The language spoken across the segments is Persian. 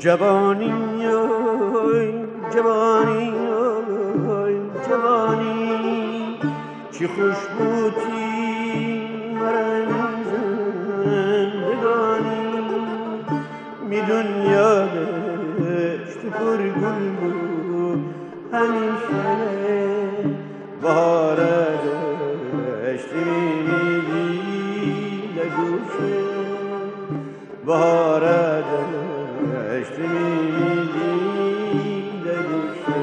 جوانی جوانی جوانی چی خوش بودی مرا زندگانی میدون یادش پر گل بود همیشه بهاره داشتی میدی لگوشه بهاره داشتی میدی لگوشه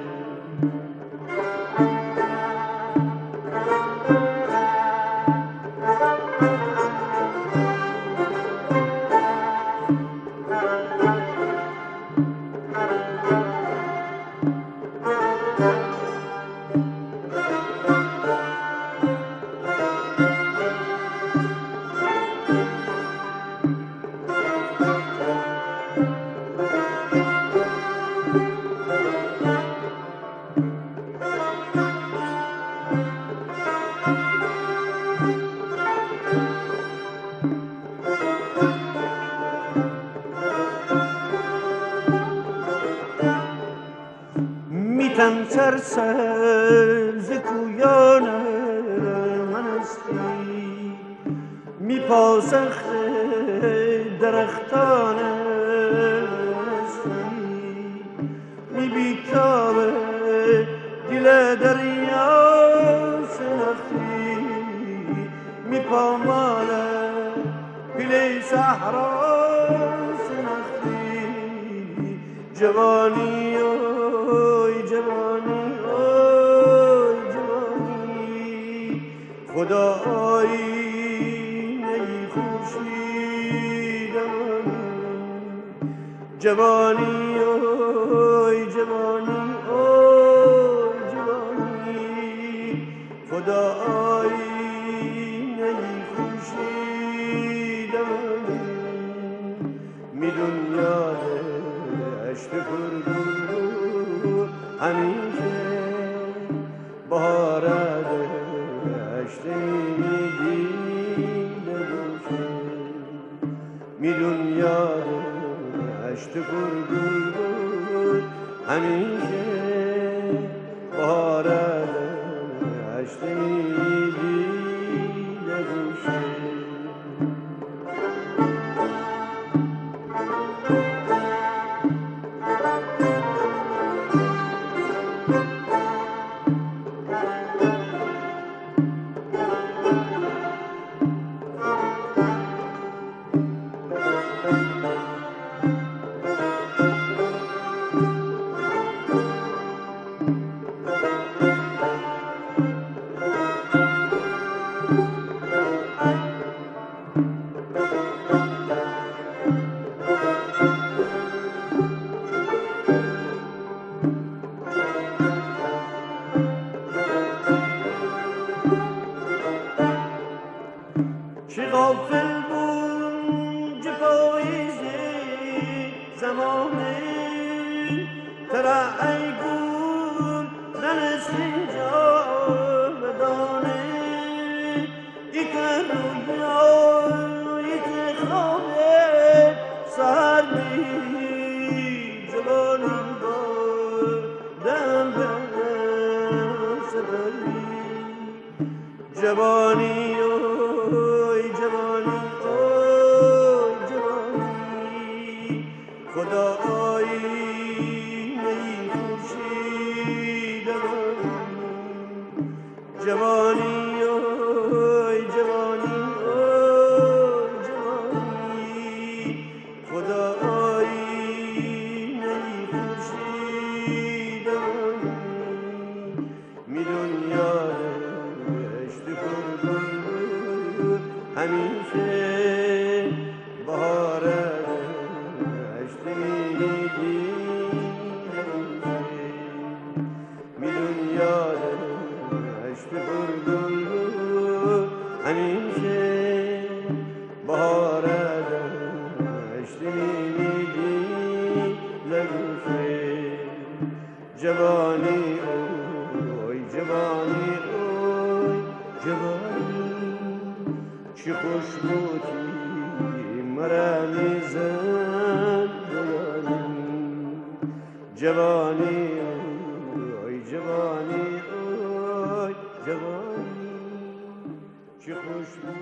میتن سرسر ز کویان من استی میپاسخت درختان من استی میبیتاب دل دریا شناختی میپامال گل صحرا شناختی جوانی جوانی جوانی خدایی نی خورشیدم جوانی جوانی جوانی خدایی نی خورشیدم می دنیا اشت پرگل همیشه بهاره داشته میدی لگوشه میدون یاد اشت پرگل همیشه بهاره داشته میدی لگوشه چه غافل بود پاییزی زمانه ترعی گل ننسین جا بدانه یک رویا یک خوابه سر بی جوانی با دم دم سبری جوانی خدایی نی خورشیدم جوانی جوانی جوانی خدایی نی خورشیدم می دنیا اشت پرگل همیشه بهاره میدون یاد اشت پرگل همیشه بهاره داشت میدی لگوشه جوانی جوانی جوانی چی خوش بودی مرا میزد جوانی اوی جوانی اوی جوانی چه خوش بود